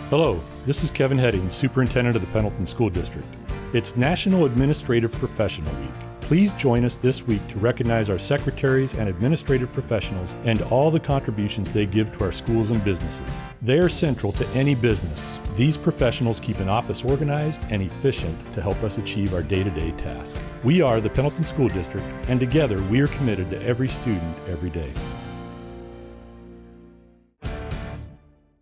Hello, this is Kevin Heading, Superintendent of the Pendleton School District. It's National Administrative Professional Week. Please join us this week to recognize our secretaries and administrative professionals and all the contributions they give to our schools and businesses. They are central to any business. These professionals keep an office organized and efficient to help us achieve our day-to-day tasks. We are the Pendleton School District, and together we are committed to every student every day.